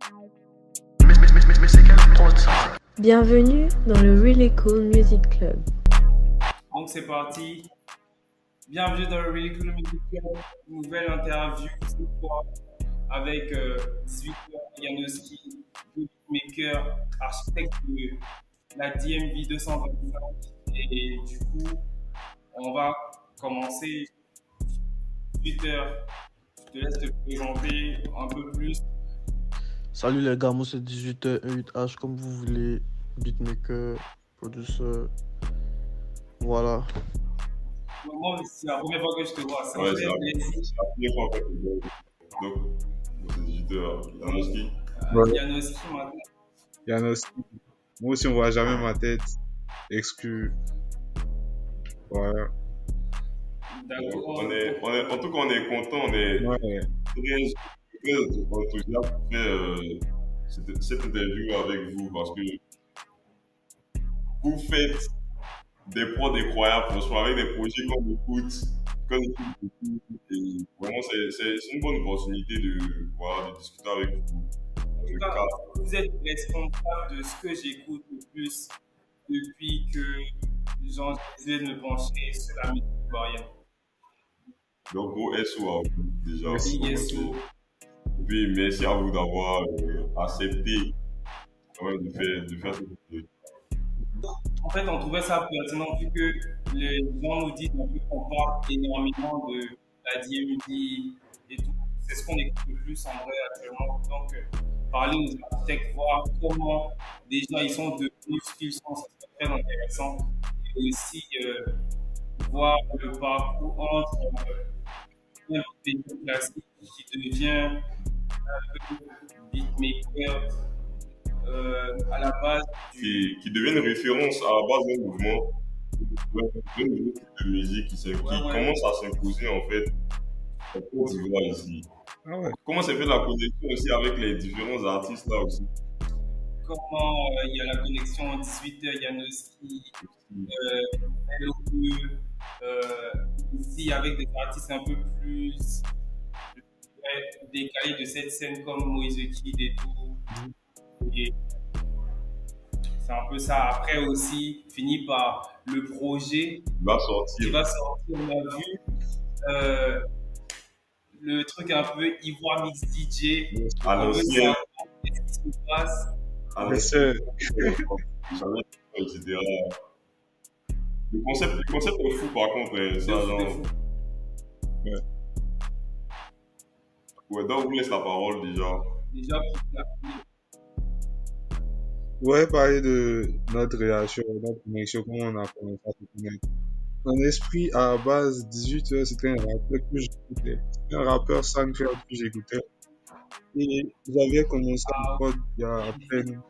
Mais c'est quel prod ça? Bienvenue dans le Really Cool Music Club. Donc c'est parti. Bienvenue dans le Really Cool Music Club. Nouvelle interview cette fois avec 18h Janoski, beatmaker, architecte de la DMV 225. Et du coup, on va commencer. 18h, je te laisse te présenter un peu plus. Salut les gars, moi c'est 18h, 8H comme vous voulez, beatmaker, producer, voilà. Moi, c'est la première fois que je te vois. Ça Ouais, me c'est fait la plaisir. première fois que je te vois. Donc, moi c'est 18h, Janoski. Janoski maintenant. Janoski. Moi aussi, on voit jamais ma tête. Exclu. Voilà. D'accord. En tout cas, on est content, on est Ouais. très enthousiaste pour faire cette interview avec vous parce que vous faites des prods incroyables, franchement, avec des projets qu'on écoute, et vraiment, c'est une bonne opportunité de discuter avec vous. En tout cas, vous êtes responsable de ce que j'écoute le plus depuis que j'ai de me pencher sur la musique ivoirienne. Donc, gros SO à vous, déjà. Merci, SO. Et puis, merci à vous d'avoir accepté quand même de faire cette vidéo. En fait, on trouvait ça pertinent vu que les gens nous disent qu'on parle énormément de la DMV et tout. C'est ce qu'on écoute le plus en vrai actuellement. Donc, parler aux architectes, voir comment déjà ils sont devenus ce qu'ils sont, ça serait très intéressant. Et aussi voir le parcours entre un pays classique qui devient un peu beatmaker à la base Qui devient une référence à la base d'un mouvement, d'un nouveau type de musique qui commence à s'imposer en fait en Côte d'Ivoire ici. Ah ouais. Comment s'est fait la connexion aussi avec les différents artistes là aussi? Comment il y a la connexion 18h Janoski, LOE, ici avec des artistes un peu plus décalés de cette scène comme Moïse Kid et tout. Et c'est un peu ça. Après aussi, fini par le projet Il va sortir. qui va sortir. On a vu le truc un peu Ivoire Mix DJ. À l'ancien. Qu'est-ce qui se passe? À Monsieur. l'ancien. Etc. Le concept est fou par contre. Ça, genre... Ouais. Ouais, donc, on vous laisse la parole déjà. Déjà, Ouais, parler de notre relation, notre connexion, comment on a commencé à se connaître. En esprit, à la base, 18h, c'était un rappeur que j'écoutais. C'était un rappeur SoundCloud que j'écoutais. Et j'avais commencé à prod il y a à peine,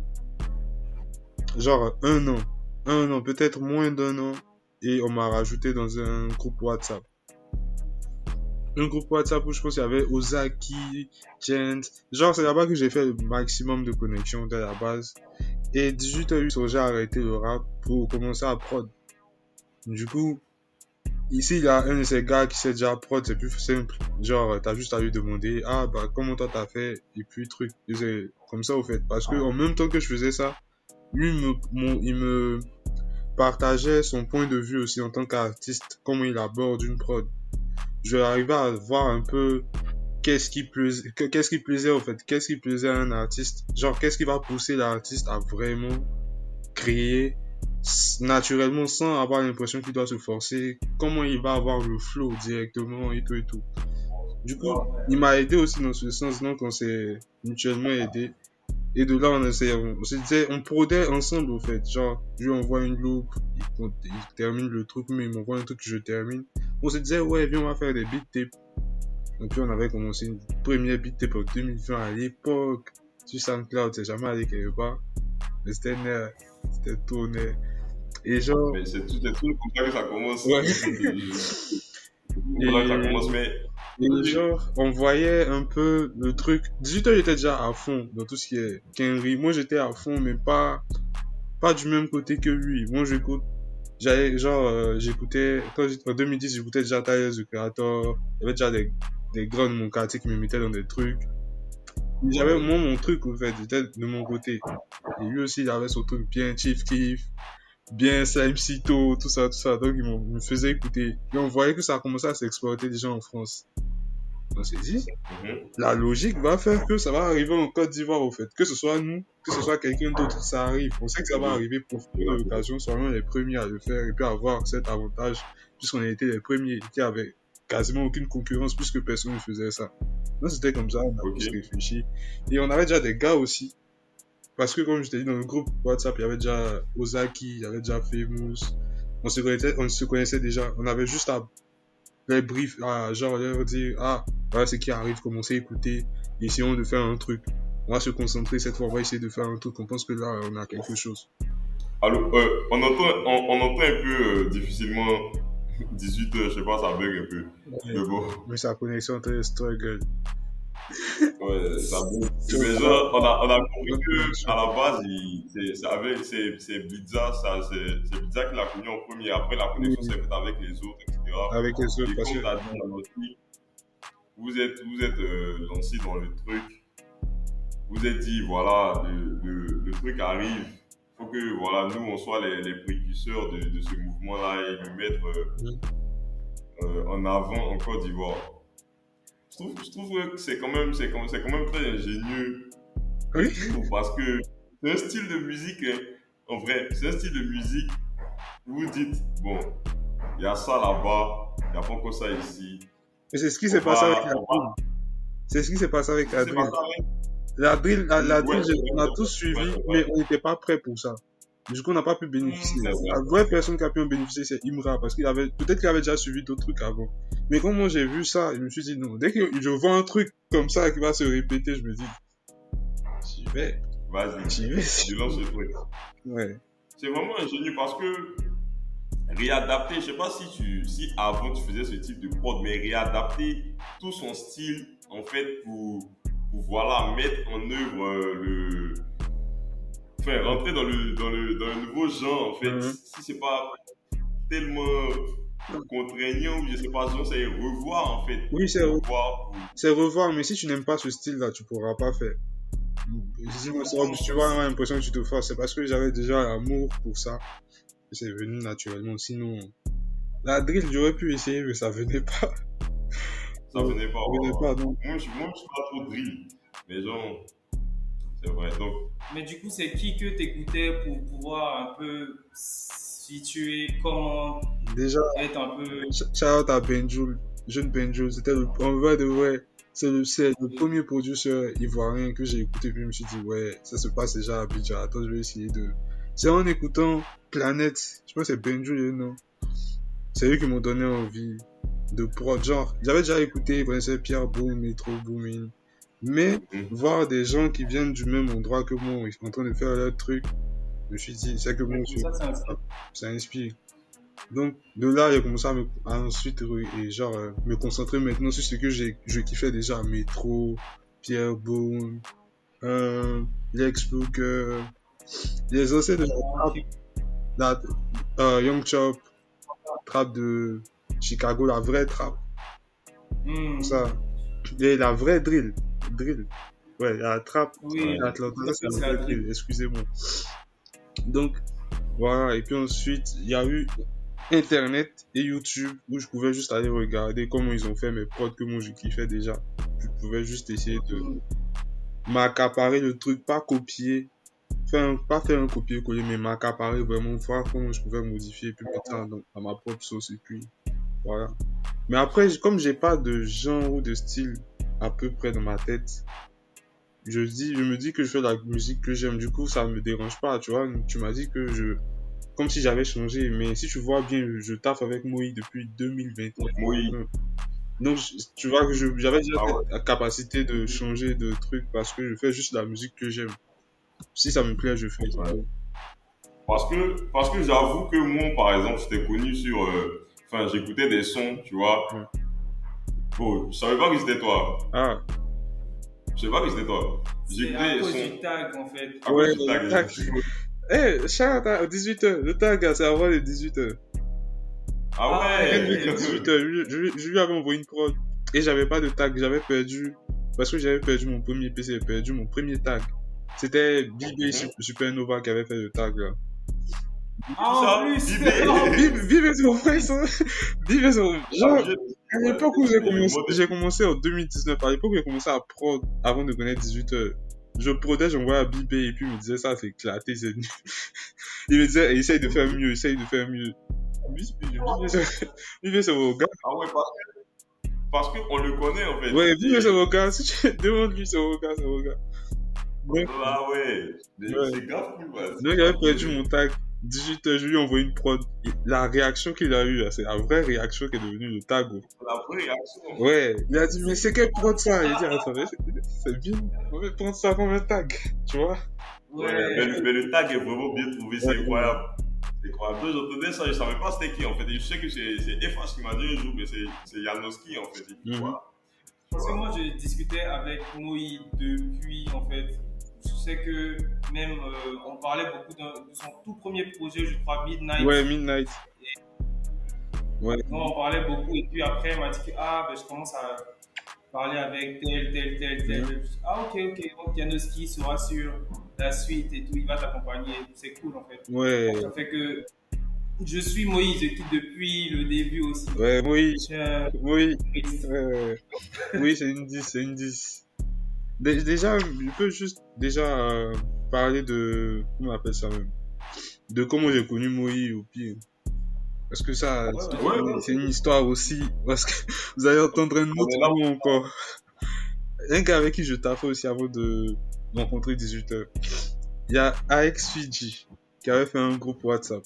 genre un an, peut-être moins d'un an. Et on m'a rajouté dans un groupe WhatsApp. Un groupe WhatsApp où je pense qu'il y avait Ozaki, Gent. Genre, c'est là-bas que j'ai fait le maximum de connexions dès la base. Et 18h, j'ai arrêté le rap pour commencer à prod. Du coup, ici, il y a un de ces gars qui sait déjà prod, c'est plus simple. Genre, t'as juste à lui demander, ah, bah, comment toi t'as fait? Et puis, truc. Et c'est comme ça, au fait. Parce que, en même temps que je faisais ça, lui, il me partageait son point de vue aussi en tant qu'artiste, comment il aborde une prod. Je arrivais à voir un peu qu'est-ce qui plaisait en fait, qu'est-ce qui plaisait à un artiste, genre qu'est-ce qui va pousser l'artiste à vraiment créer naturellement sans avoir l'impression qu'il doit se forcer, comment il va avoir le flow directement et tout. Du coup, il m'a aidé aussi dans ce sens, donc on s'est mutuellement aidé. Et de là, on se disait, on prodait ensemble, au fait. Genre, je lui envoie une loupe, il termine le truc, mais il m'envoie un truc que je termine. On se disait, ouais, viens, on va faire des beat tapes. Donc, puis, on avait commencé une première beat tape en 2020 à l'époque. Sur SoundCloud, c'est jamais allé quelque part. Mais c'était nerf, c'était tout nerf. Et genre. Mais c'est tout comme ça que ça commence. Ouais. C'est comme ça que ça commence, mais. Et genre, on voyait un peu le truc. 18h, j'étais déjà à fond dans tout ce qui est Kenry. Moi, j'étais à fond, mais pas du même côté que lui. Moi, j'écoutais, en 2010, j'écoutais déjà Tyler, The Creator. Il y avait déjà des grands de mon quartier qui me mettaient dans des trucs. J'avais moi mon truc en fait, j'étais de mon côté. Et lui aussi il avait son truc bien Chief Keef, bien Slime Cito, tout ça. Donc il me faisait écouter. Et on voyait que ça commençait à s'exporter déjà en France. On s'est dit, la logique va faire que ça va arriver en Côte d'Ivoire au fait. Que ce soit nous, que ce soit quelqu'un d'autre, ça arrive. On sait que ça va arriver pour de l'occasion, soyons les premiers à le faire et puis avoir cet avantage, puisqu'on a été les premiers qui avaient quasiment aucune concurrence puisque personne ne faisait ça. Donc c'était comme ça, on a tous réfléchi. Et on avait déjà des gars aussi. Parce que comme je t'ai dit, dans le groupe WhatsApp, il y avait déjà Ozaki, il y avait déjà Famous. On se connaissait déjà. On avait juste à les briefs, genre leur dire, voilà ce qui arrive, commencez à écouter, essayons de faire un truc. On va se concentrer cette fois, on va essayer de faire un truc. On pense que là, on a quelque chose. Alors, on entend un peu difficilement 18 heures, je sais pas, ça bug un peu. Mais bon. Mais sa connexion très struggle. Ouais, ça bug. Mais genre, on a compris que à la base, c'est Blitza, c'est Blitza qui l'a connu en premier. Après, la connexion s'est faite avec les autres, etc. Avec les autres, et comme t'as dit dans notre vie, vous êtes lancé dans le truc. Vous êtes dit, voilà, le truc arrive. Faut que, voilà, nous, on soit les précurseurs de ce mouvement-là et le mettre en avant en Côte d'Ivoire. Je trouve que c'est quand même très ingénieux. Oui. Parce que c'est un style de musique, hein, en vrai, c'est un style de musique où vous dites, bon, il y a ça là-bas, il n'y a pas encore ça ici. Et c'est ce qui s'est passé avec la drill. C'est ce qui s'est passé avec la drill. La drill, on a tous suivi, mais on n'était pas prêts pour ça. Du coup, on n'a pas pu bénéficier. La vraie personne qui a pu en bénéficier, c'est Imra, parce peut-être qu'il avait déjà suivi d'autres trucs avant. Mais quand moi j'ai vu ça, je me suis dit non. Dès que je vois un truc comme ça qui va se répéter, je me dis, j'y vais. Vas-y, je lance le truc. Ouais. C'est vraiment ingénieux parce que réadapter, je sais pas si avant tu faisais ce type de prod, mais réadapter tout son style, en fait, pour voilà, mettre en œuvre rentrer dans le nouveau genre, en fait. Si c'est pas tellement contraignant, ou je sais pas, c'est revoir, en fait. Oui, c'est revoir, mais si tu n'aimes pas ce style-là, tu pourras pas faire. Tu vas avoir l'impression que tu te forces. C'est parce que j'avais déjà l'amour pour ça. Et c'est venu naturellement. Sinon, la drill, j'aurais pu essayer, mais ça venait pas. Ça venait pas. Donc. Moi, je suis pas trop drill. Mais genre, c'est vrai. Donc. Mais du coup, c'est qui que t'écoutais pour pouvoir un peu situer comment déjà être un peu. Shout out à Benjoul, jeune Benjoul. C'était en vrai de vrai. C'est le premier producteur ivoirien que j'ai écouté, puis je me suis dit, ouais, ça se passe déjà à Abidjan. Attends, je vais essayer de. C'est en écoutant Planète, je pense que c'est Benjoul, non? C'est eux qui m'ont donné envie de prod. Genre, j'avais déjà écouté, je connaissais Pierre Boom, Metro Boomin. Mais voir des gens qui viennent du même endroit que moi, ils sont en train de faire leur truc, je me suis dit, c'est que bon, ça inspire. Donc, de là, j'ai commencé à ensuite me concentrer maintenant sur ce que je kiffais déjà. Metro, Pierre Boom, Lex Luger, les anciens de la trap, Young Chop, trap de Chicago, la vraie trap. Ça. Et la vraie drill. Ouais, la trap d'Atlanta, c'est la vraie drill, excusez-moi. Donc, voilà. Et puis ensuite, il y a eu Internet et YouTube où je pouvais juste aller regarder comment ils ont fait mes prods que moi je kiffais déjà. Je pouvais juste essayer de m'accaparer le truc, pas copier, pas faire un copier-coller, mais m'accaparer vraiment, voir comment je pouvais modifier et puis mettre ça à ma propre sauce et puis voilà. Mais après, comme j'ai pas de genre ou de style à peu près dans ma tête, je me dis que je fais la musique que j'aime, du coup ça me dérange pas, tu vois. Tu m'as dit que comme si j'avais changé, mais si tu vois bien, je taffe avec Moïse depuis 2021. Oui. Donc, tu vois que j'avais déjà la capacité de changer de truc parce que je fais juste la musique que j'aime. Si ça me plaît, je fais ça. Parce que j'avoue que moi, par exemple, j'étais connu sur... j'écoutais des sons, tu vois. Bon, je savais pas que c'était toi. Ah. Je savais pas que c'était toi. J'écoutais des sons. Du tag, en fait. Le tag. Shout à 18h. Le tag, c'est avant les 18h. Ah ouais. 18h. Je lui avais envoyé une prod. Et j'avais pas de tag. J'avais perdu parce que j'avais perdu mon premier PC, j'avais perdu mon premier tag. C'était Bibé Supernova qui avait fait le tag là. Ah, en plus. Bibé c'est mon genre, à l'époque où j'ai commencé en 2019, à l'époque où j'ai commencé à prod avant de connaître 18h, je prodais, j'envoyais à Bibé et puis il me disait ça c'est éclaté, c'est nul. Il me disait essaye de faire mieux. Bibé c'est mon gars. Ah ouais, parce qu'on le connaît en fait. Ouais, Bibé c'est mon gars, si tu demandes lui c'est mon gars. Donc, Ah ouais, c'est grave cool. Donc j'avais perdu mon tag 18h, je lui ai envoyé une prod. La réaction qu'il a eue, là, c'est la vraie réaction qui est devenue le tag. La vraie réaction. Ouais, il a dit, mais c'est quelle prod ça? Il a dit, attends, c'est bien, on va prendre ça comme un tag, tu vois? Ouais, mais le tag est vraiment bien trouvé, c'est incroyable. C'est incroyable. Donc, j'entendais ça, je savais pas c'était qui en fait. Et je sais que c'est FH qui m'a dit un jour, mais c'est Janoski en fait. Voilà. Parce que moi, je discutais avec Moï depuis, en fait, je sais que même, on parlait beaucoup de son tout premier projet, je crois, Midnight. Ouais, Midnight. Ouais. Donc, on parlait beaucoup, et puis après, il m'a dit que, je commence à parler avec tel. Ah, ok, donc Janoski sera sur la suite et tout, il va t'accompagner, c'est cool, en fait. Ouais. Ça fait que je suis Moïse, je quitte depuis le début aussi. Ouais, Moïse. Oui, c'est une 10. Déjà, je peux juste parler de... Comment on appelle ça même? De comment j'ai connu Moïse au pire. Parce que ça, c'est une histoire aussi. Parce que vous allez entendre un autre mot encore. Un gars avec qui je taffais aussi avant de rencontrer 18h. Il y a AX Fiji qui avait fait un groupe WhatsApp.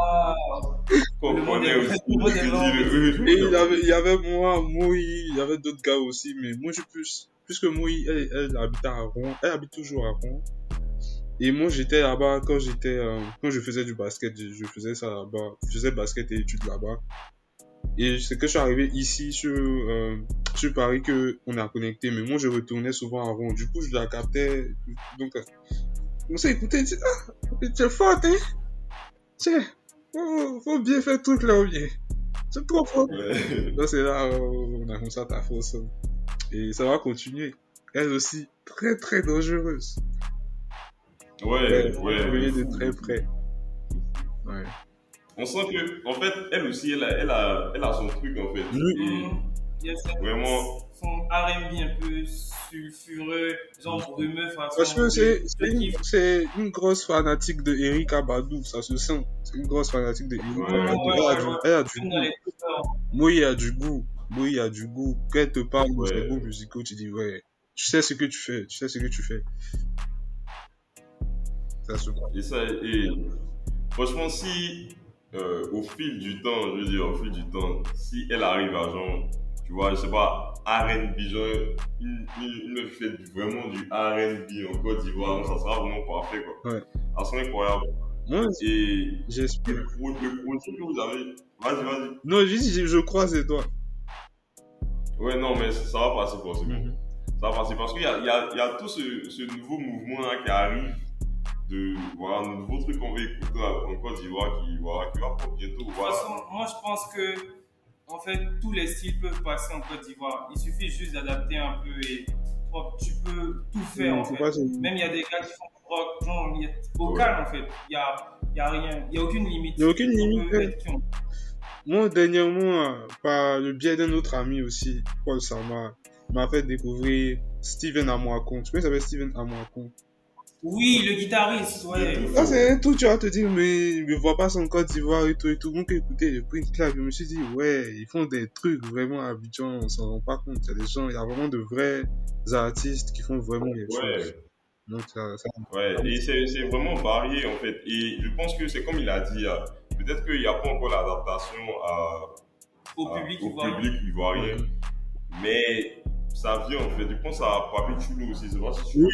Et il y avait moi, Moïse, il y avait d'autres gars aussi, mais moi je suis plus que Moïse, elle habitait à Rouen, elle habite toujours à Rouen. Et moi j'étais là-bas quand je faisais du basket, je faisais ça là-bas, je faisais basket et études là-bas. Et c'est que je suis arrivé ici sur Paris que on a connecté, mais moi je retournais souvent à Rouen. Du coup je la captais, donc on s'est écouté, c'est fort, hein? Tiens, faut bien faire le truc là, bien. C'est trop fort. Là, c'est là, on a commencé à taffer ensemble. Et ça va continuer. Elle aussi, très très dangereuse. Ouais. De très près. Ouais. On sent que, en fait, elle aussi, elle a son truc, en fait. Il y a vraiment son R&B un peu sulfureux, genre brumeux façon. Parce que c'est une grosse fanatique de Erykah Badu, ça se sent. C'est une grosse fanatique de Erykah Badu. Elle a du goût. Moi, il y a du goût. Quand elle te parle de ses goûts musicaux, tu dis, ouais, tu sais ce que tu fais. Ça se voit. Et franchement, si, au fil du temps, si elle arrive à genre, tu vois, je sais pas, R&B, genre, une meuf fait vraiment du R&B en Côte d'Ivoire, ça sera vraiment parfait, quoi. Ouais. Ça sera incroyable. Ouais, et j'espère. Le projet que vous avez, vas-y. Non, je croise les doigts. Ouais, non, mais ça va passer forcément. Ça va passer parce qu'il y a tout ce nouveau mouvement là qui arrive. Voilà, un nouveau truc qu'on va écouter en Côte d'Ivoire qui va pour bientôt. De toute façon, moi je pense que en fait tous les styles peuvent passer en Côte d'Ivoire. Il suffit juste d'adapter un peu et tu peux tout faire en fait. Même il y a des gars qui font du rock, genre vocal en fait. Il y a rien, il y a aucune limite. Il y a aucune limite. Moi dernièrement, par le biais d'un autre ami aussi, Paul Sama, m'a fait découvrir Steven Amoakon. Tu connais, ça s'appelle Steven Amoakon. Oui, le guitariste, ouais. Là, c'est un tout, tu vas te dire, mais je vois pas son Côte d'Ivoire et tout. Donc, écoutez, j'ai pris une claque. Je me suis dit, ouais, ils font des trucs vraiment habituants, on s'en rend pas compte. Il y a des gens, il y a vraiment de vrais artistes qui font vraiment des choses. Donc, ça... Ouais, et c'est vraiment varié, en fait. Et je pense que c'est comme il a dit, peut-être qu'il n'y a pas encore l'adaptation au public ivoirien. Mais ça vient en fait, je pense à Papi Chulo aussi, c'est pas si tu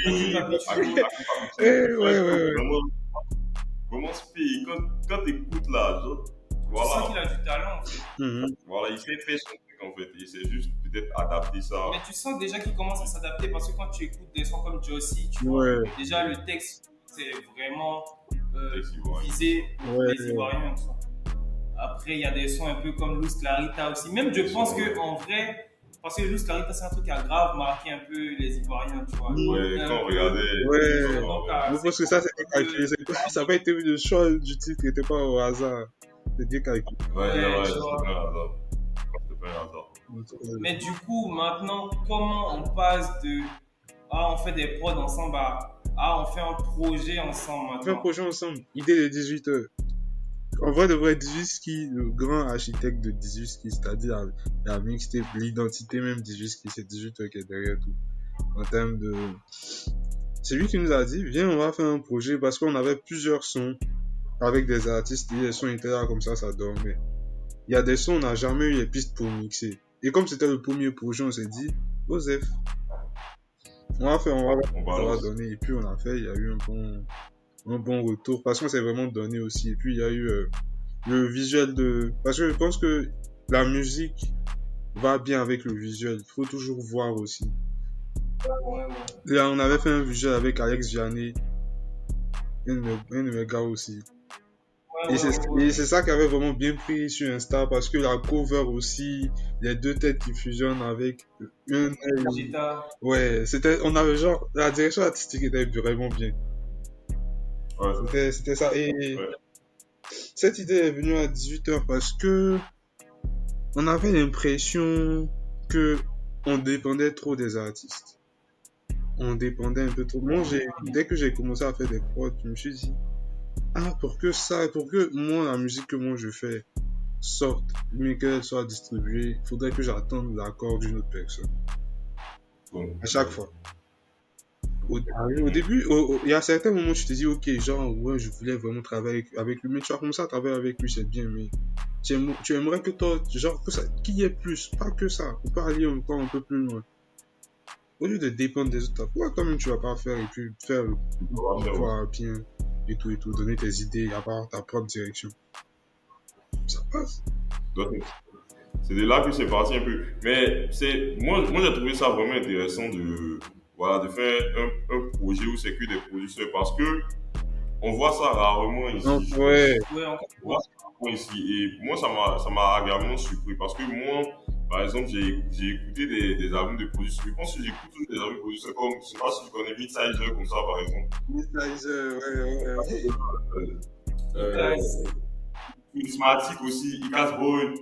Vraiment spé, quand t'écoutes là, voilà. Tu sens qu'il a du talent en fait. Voilà, il sait faire son truc en fait, il sait juste peut-être adapter ça. Mais tu sens déjà qu'il commence à s'adapter parce que quand tu écoutes des sons comme Josie, tu vois, déjà le texte c'est vraiment visé les Ivoiriens. Après, il y a des sons un peu comme Luz Clarita aussi. Même je pense qu'en vrai, Parce que Luz Clarita, c'est un truc qui a grave marqué un peu les Ivoiriens, tu vois. Ouais, quand on regardait. Ouais. Donc, Je pense que ça, c'était calculé. Ça n'a pas été le choix du titre, n'était pas au hasard. C'était bien calculé. Ouais, tu c'est vois. pas un hasard. C'est pas un hasard. Mais du coup, maintenant, comment on passe de on fait des prods ensemble à on fait un projet ensemble On fait un maintenant? projet ensemble. Idée de 18h. En vrai, de vrai, 18ski, le grand architecte de 18ski, c'est-à-dire la mixtape, l'identité même 18ski, c'est 18h qui est derrière tout. En termes de... C'est lui qui nous a dit, viens, on va faire un projet, parce qu'on avait plusieurs sons avec des artistes, et les sons étaient là comme ça dormait. Il y a des sons, on n'a jamais eu les pistes pour mixer. Et comme c'était le premier projet, on s'est dit, Osef, on va donner. Et puis on a fait, il y a eu un bon retour, parce qu'on s'est vraiment donné aussi. Et puis il y a eu le visuel parce que je pense que la musique va bien avec le visuel. Il faut toujours voir aussi. Ouais. Là, on avait fait un visuel avec Alex Vianney, un de mes gars aussi. Et c'est ça qui avait vraiment bien pris sur Insta, parce que la cover aussi, les deux têtes qui fusionnent avec un... Ouais, on avait genre, la direction artistique était vraiment bien. Ouais. C'était ça. Et ouais. Cette idée est venue à 18h parce que on avait l'impression que on dépendait trop des artistes. On dépendait un peu trop. Moi, dès que j'ai commencé à faire des prods, je me suis dit, pour que moi, la musique que moi je fais sorte, mais qu'elle soit distribuée, il faudrait que j'attende l'accord d'une autre personne. À chaque fois. Au début, il y a certains moments où tu te dis, ok, genre, ouais, je voulais vraiment travailler avec lui, mais tu as commencé à travailler avec lui, c'est bien, mais tu aimerais que toi, genre, que ça, qu'il y ait plus, pas que ça, on peut aller encore un peu plus loin. Au lieu de dépendre des autres, pourquoi toi-même tu vas pas faire et puis faire le pouvoir bien et tout, donner tes idées, avoir ta propre direction. Ça passe. Donc, c'est de là que c'est parti un peu. Mais moi j'ai trouvé ça vraiment intéressant de faire un projet où c'est que des producteurs, parce que on voit ça rarement ici. On voit ça rarement ici. Et moi, ça m'a agréablement surpris, parce que moi, par exemple, j'ai écouté des albums de producteurs. Je pense que j'écoute tous des albums de producteurs, comme, je sais pas si tu connais Midsizer, comme ça, par exemple. Midsizer, ouais. Prismatic aussi, Icaz Boy.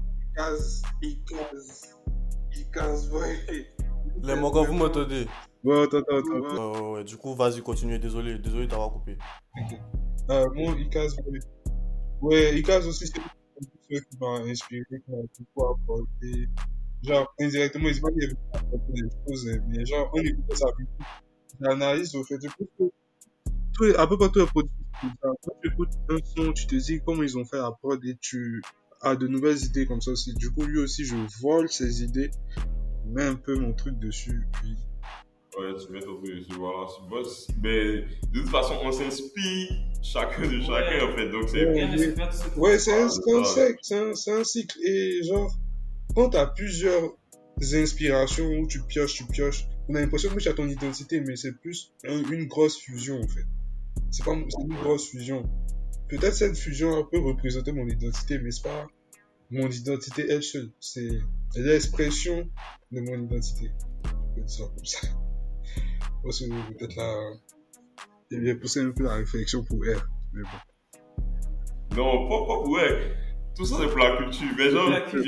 Icaz Boy. Les Mogas, vous m'entendez? Ouais, attends. Ouais, du coup, vas-y, continue. Désolé d'avoir coupé. Moi, Icaz Boy. Ouais, Icaz aussi, c'est ce qui m'a inspiré, qui m'a beaucoup apporté. Genre, indirectement, ils m'ont apporté des choses, mais genre, on écoute ça, l'analyse au fait, à peu près tous les produits, quand tu écoutes un son, tu te dis comment ils ont fait la prod et tu as de nouvelles idées comme ça aussi. Du coup, lui aussi, je vole ses idées, mets un peu mon truc dessus, puis... Ouais, tu mets ton truc dessus, voilà. Mais de toute façon, on s'inspire chacun de chacun, en fait. Donc, c'est... Ouais, c'est un cycle. Et genre, quand t'as plusieurs inspirations où tu pioches, on a l'impression que tu as ton identité, mais c'est plus une grosse fusion, en fait. C'est une grosse fusion. Peut-être cette fusion peut représenter mon identité, mais c'est pas mon identité elle seule. C'est l'expression de mon identité. Je peux dire ça comme ça. Parce que peut-être là, il vient pousser un peu la réflexion pour R. Mais bon. Non, pas pour R. Tout ça c'est pour la culture. Mais genre, je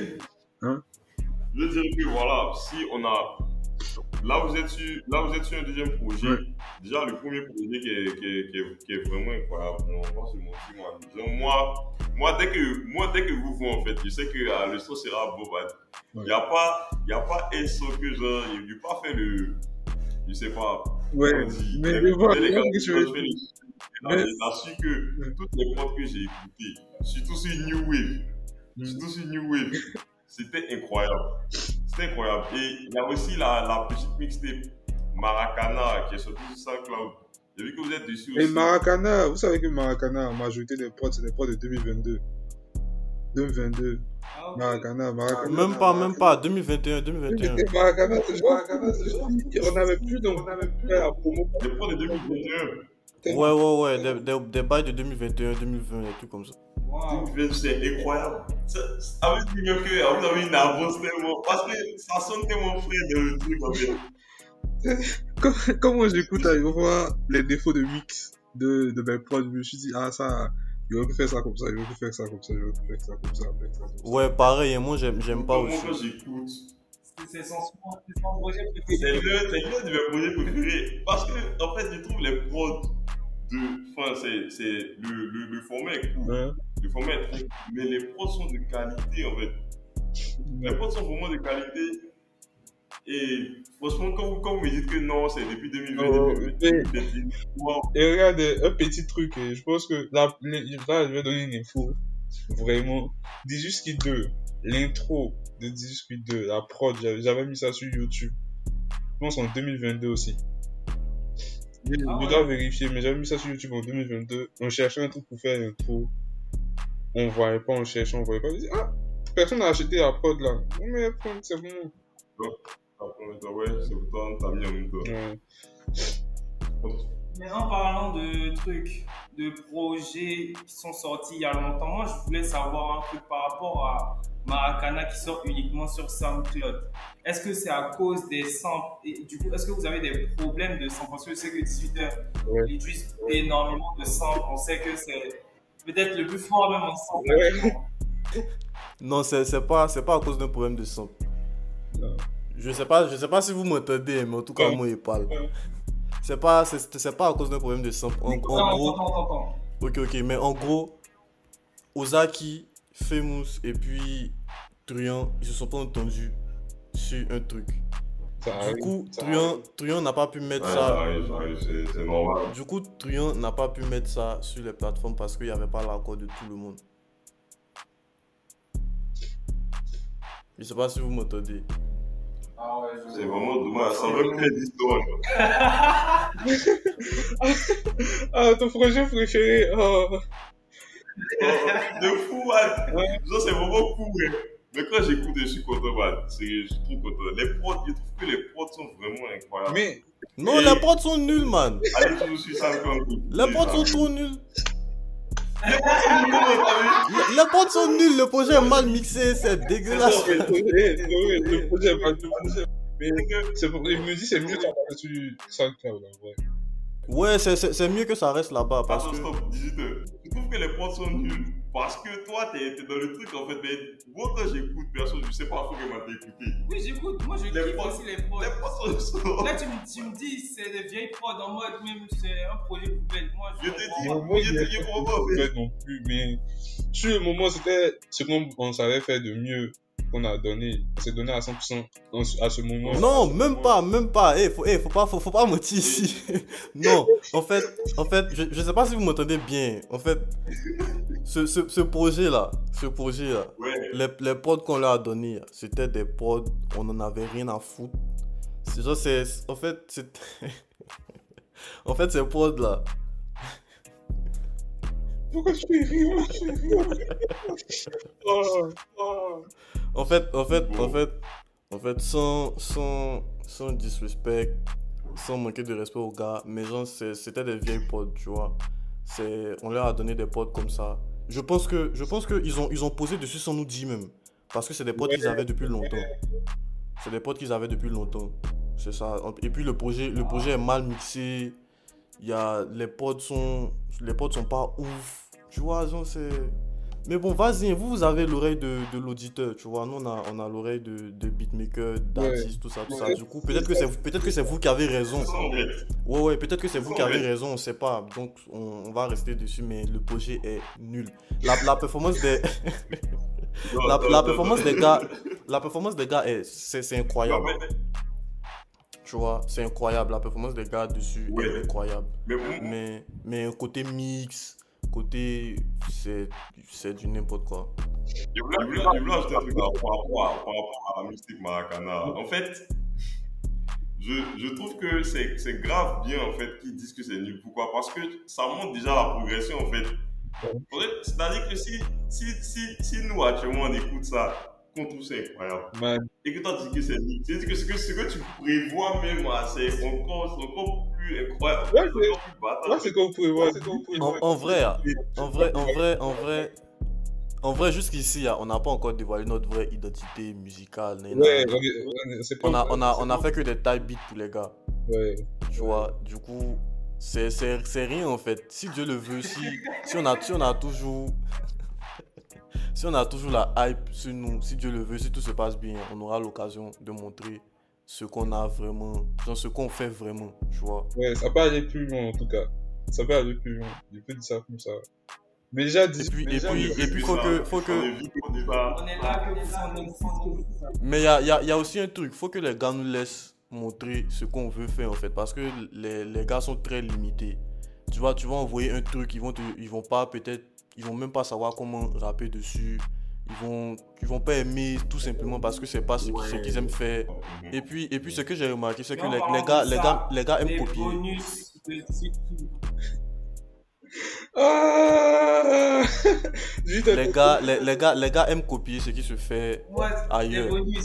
veux dire que voilà, si on a... Là, vous êtes sur un deuxième projet. Ouais. Déjà, le premier projet qui est vraiment incroyable. On va se mentir, moi. Moi, dès que vous voyez, en fait, je sais que le son sera beau. Il n'y a pas un son que genre, il ne peut pas faire le... Je sais pas. Ouais, mais je vois les gars, je su que toutes les prods que j'ai écoutées, surtout sur New Wave, c'était incroyable. C'était incroyable. Et il y a aussi la petite mixtape Maracana qui est sortie sur SoundCloud. J'ai vu que vous êtes dessus aussi. Et Maracana, vous savez que Maracana, la majorité des prods, c'est des prods de 2022. 2022. Ah, okay. Maracana. Même pas. 2021. Maracana, c'est genre. On n'avait plus la promo. Des prods de 2021. Ouais. Des bails de 2021, 2020, et tout comme ça. Wow. C'est incroyable. Ça veut dire que vous avez une avance tellement. Parce que ça sonne tellement frais dans le truc en fait. Quand moi j'écoute à voir les défauts de mix de mes prods, je me suis dit, ah ça, il aurait pu faire ça comme ça, il aurait pu faire ça comme ça, il aurait pu faire ça comme ça, faire ça comme ça. Ouais, pareil, et moi j'aime pas Moi, aussi. quand j'écoute, C'est son projet c'est préféré. l'un de mes projets préférés. Parce que, en fait, je trouve les prods enfin, c'est le format est cool. Ouais. Le format est très cool. Mais les prods sont de qualité, en fait. Les prods sont vraiment de qualité. Et franchement, quand vous me dites que non, c'est depuis 2020, Oh, 2021, wow. Et regarde, un petit truc, et je pense que là, je vais donner une info, vraiment. Dizuski 2, l'intro de Dizuski 2, la prod, j'avais mis ça sur YouTube. Je pense en 2022 aussi. Je dois vérifier, mais j'avais mis ça sur YouTube en 2022. On cherchait un truc pour faire l'intro. On voyait pas, on cherchait, on voyait pas. On dit, ah, personne n'a acheté la prod là. Oh, mais c'est bon. Ouais, c'est pourtant, t'as mis en même temps. Ouais. Mais en parlant de trucs, de projets qui sont sortis il y a longtemps, moi je voulais savoir un truc par rapport à Maracana qui sort uniquement sur SoundCloud. Est-ce que c'est à cause des samples et du coup, est-ce que vous avez des problèmes de samples? Parce que je sais que 18h, Ouais. ils utilisent énormément de samples. On sait que c'est peut-être le plus fort même en sample. Ouais. Non, c'est pas à cause d'un problème de son. Non. Je sais pas si vous m'entendez, mais en tout cas, Ouais. moi, il parle. C'est pas à cause d'un problème de sample. En gros, Attends. ok, mais en gros, Ozaki, Famous et puis Truand, ils se sont pas entendus sur un truc. Ça Du arrive, coup, ça Truand n'a pas pu mettre Ouais, ça. ça arrive, c'est normal. Du coup, Truand n'a pas pu mettre ça sur les plateformes parce qu'il n'y avait pas l'accord de tout le monde. Je sais pas si vous m'entendez. Ah ouais, C'est vraiment dommage, ça veut créer d'histoire. Ah, ton projet préféré. Oh. De fou, man. Ouais. Ça, c'est vraiment cool, hein. Mais quand j'écoute, je suis content, man. Sérieux, je suis trop content. Les prods, je trouve que les prods sont vraiment incroyables. Mais Non, Et- les prods sont nuls, man. Allez toujours sur SoundCloud. Les prods sont trop nuls. Les prods sont nuls, t'as vu? Les prods sont nuls, le projet est mal mixé, c'est c'est dégueulasse. ça, le projet, mais c'est pour, je me dis, c'est mieux d'en parler sur SoundCloud, en vrai. Ouais, c'est mieux que ça reste là-bas parce Attends, que. stop, 18h. Je trouve que les prods sont nuls parce que toi, t'es dans le truc en fait. Mais moi, quand j'écoute, perso, je sais pas comment t'écouter. Oui, j'écoute. Moi, je Les kiffe prods. aussi les prods. Les prods sont. Là, tu me dis, c'est des vieilles prods en mode, même c'est un projet poubelle. Moi, Je te dis, comprends pas. Moi, je comprends pas. pas non plus, mais sur le moment, c'était ce qu'on savait faire de mieux qu'on a donné. On s'est donné à 100% à ce moment. Non, même pas. Faut pas mentir ici. Non, en fait, je sais pas si vous m'entendez bien. En fait, ce projet-là, Ouais. les prods qu'on leur a donnés, c'était des prods, on en avait rien à foutre. C'est genre, en fait, c'est, en fait, ces prods là. Pourquoi je fais rire? Oh, oh. En fait, sans disrespect, sans manquer de respect aux gars, mais genre, c'était des vieilles pods, tu vois. On leur a donné des pods comme ça. Je pense que ils ont posé dessus sans nous dire même. Parce que c'est des pods qu'ils avaient depuis longtemps. C'est des pods qu'ils avaient depuis longtemps. C'est ça. Et puis le projet est mal mixé. Les pods sont pas ouf. Tu vois, genre c'est. Mais bon, vas-y, vous avez l'oreille de l'auditeur, tu vois. Nous, on a l'oreille de beatmaker, d'artiste, tout ça. Du coup, peut-être que c'est vous qui avez raison. Ouais, peut-être que c'est vous qui avez raison, on sait pas. Donc, on va rester dessus, mais le projet est nul. La performance des... la performance des gars, c'est incroyable. Tu vois, c'est incroyable. La performance des gars dessus est incroyable. Mais côté mix... côté c'est du n'importe quoi. Je voulais ajouter un truc par rapport à la musique Maracana. En fait, je trouve que c'est grave bien en fait qu'ils disent que c'est nul. Pourquoi? Parce que ça montre déjà la progression en fait. C'est-à-dire que si nous actuellement on écoute ça, qu'on trouve ça incroyable, Man. et que toi tu dis que c'est nul, c'est-à-dire que ce que tu prévois même, c'est encore plus incroyable. Ouais, encore plus bâtard. Ouais, c'est comme vous pouvez voir, En vrai, En vrai, jusqu'ici, on n'a pas encore dévoilé notre vraie identité musicale. Ouais, c'est pas On a fait que des type beats pour les gars. Ouais. Tu vois, du coup, c'est rien en fait. Si Dieu le veut, si on a toujours. Si on a toujours la hype sur nous, si Dieu le veut, si tout se passe bien, on aura l'occasion de montrer ce qu'on a vraiment, genre ce qu'on fait vraiment, tu vois. Ouais, ça peut aller plus loin en tout cas. Ça peut aller plus loin. Je peux dire ça comme ça. Mais déjà, Et puis faut que. On est là que vous Mais il y a aussi un truc, faut que les gars nous laissent montrer ce qu'on veut faire en fait, parce que les gars sont très limités. Tu vas envoyer un truc, ils vont même pas savoir comment rapper dessus. Ils vont pas aimer tout simplement parce que c'est pas ce qu'ils aiment faire. Et puis ce que j'ai remarqué, c'est que les gars aiment copier. Bonus de surtout. Ah Les gars aiment copier ce qui se fait Ouais, ailleurs. les bonus.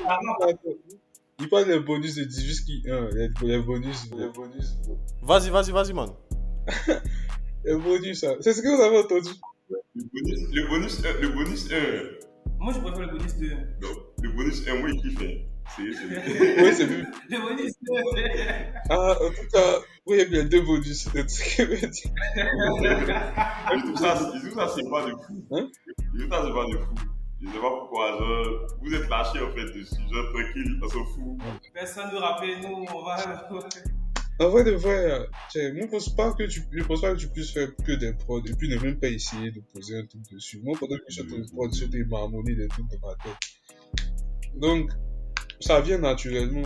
Il parle des bonus de 18 qui 1. Les bonus. Vas-y, man. Les bonus, ça. C'est ce que vous avez entendu. Le bonus 1. Moi, je préfère le bonus 2. Non, le bonus 1, moi, il kiffe. Oui, c'est vu. Le bonus 2. Ah, en tout cas, oui, il y a 2 bonus. C'est ce que je veux dire. Je trouve ça, c'est pas de fou. Hein? Je trouve ça, c'est pas de fou. Je sais pas pourquoi, genre, vous êtes lâchés en fait dessus, genre tranquille, on s'en fout. Personne ne rappelle, nous, on va. En vrai de vrai, moi, je pense pas que tu puisses faire que des prods et puis ne même pas essayer de poser un truc dessus. Moi, pendant que je suis en train de prod, j'étais marmonné des trucs dans ma tête. Donc, ça vient naturellement.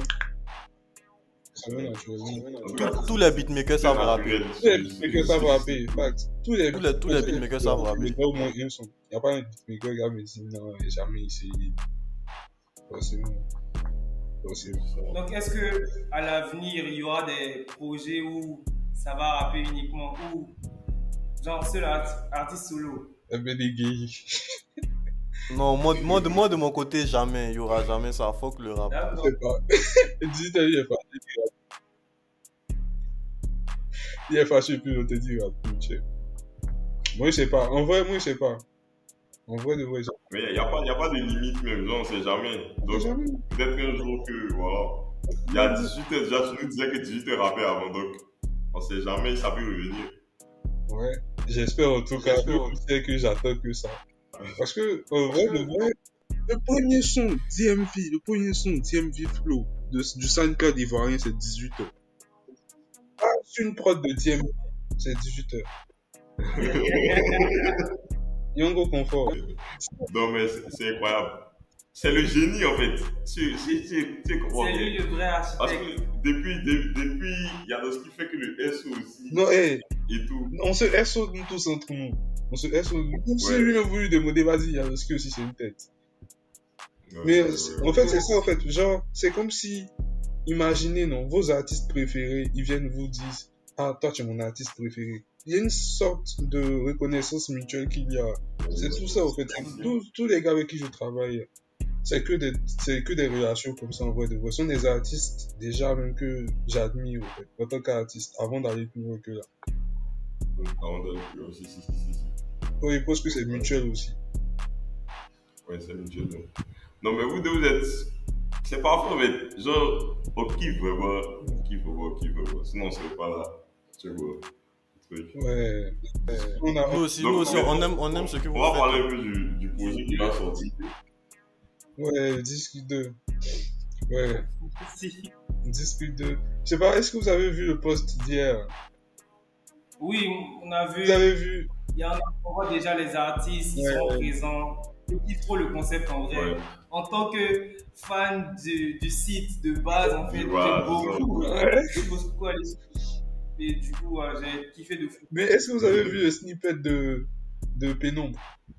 Tous les beatmakers savent rapper. Tous les beatmakers savent rapper, fact. Tous les beatmakers savent rapper. Il y a au moins un son. Il n'y a pas un beatmaker qui a me dit non, il n'a jamais essayé. Forcément. Donc, est-ce que à l'avenir, il y aura des projets où ça va rapper uniquement ou genre seul artiste solo? Eh ben, des gays. Non, moi de mon côté, jamais. Il y aura jamais ça. Faut que le rap. Je sais pas. Dis, t'as vu, il est fâché, puis on te dit rap. Moi, je sais pas. En vrai, moi, je sais pas. En vrai, de vrai, mais il n'y a pas de limite même, genre on sait jamais. Donc peut-être qu'un jour que, voilà, il y a 18 heures déjà, tu nous disais que 18 heures rappait avant, donc on sait jamais, ça peut revenir. Ouais, j'espère en tout cas, je sais que j'attends que ça. Parce que, en vrai, le premier son DMV Flow du SoundCloud ivoirien, c'est 18 heures. Ah, c'est une prod de DMV, c'est 18 heures. Yongo Confort. Non, mais c'est incroyable. C'est le génie en fait. C'est lui le vrai architecte. Parce que depuis, il y a ce qui fait que le SO aussi. Non, et tout. On se SO nous tous entre nous. On se SO. Si lui a voulu demander, vas-y, il y a ce qui aussi, c'est une tête. Mais en fait, c'est ça en fait. Genre, c'est comme si, imaginez, non, vos artistes préférés, ils viennent vous dire, ah, toi, tu es mon artiste préféré. Il y a une sorte de reconnaissance mutuelle qu'il y a. C'est tout ça, en fait. Tous les gars avec qui je travaille, c'est que des relations comme ça, en vrai de vrai. Ce sont des artistes, déjà, même que j'admire, en fait, en tant qu'artiste, avant d'aller plus loin que là. Avant d'aller plus loin, si. Oui, je pense que c'est mutuel aussi. Ouais, c'est mutuel. Non, mais vous deux, vous êtes... C'est parfois, mais genre, on kiffe vraiment. Sinon, on serait pas là. Tu vois. Ouais. Nous aussi, on aime ce que vous faites. On va parler un peu du projet qui va sortir. Ouais, Disque 2. Ouais. Si. Disque 2. Je sais pas, est-ce que vous avez vu le post d'hier? Oui, on a vu. Vous avez vu? On voit déjà les artistes, ils sont présents. Je kiffe trop le concept en vrai. Ouais. En tant que fan du site de base, en fait, j'aime beaucoup. Je pose beaucoup à l'esprit. Et du coup, j'ai kiffé de fou. Mais est-ce que vous avez vu le snippet de Pénombre?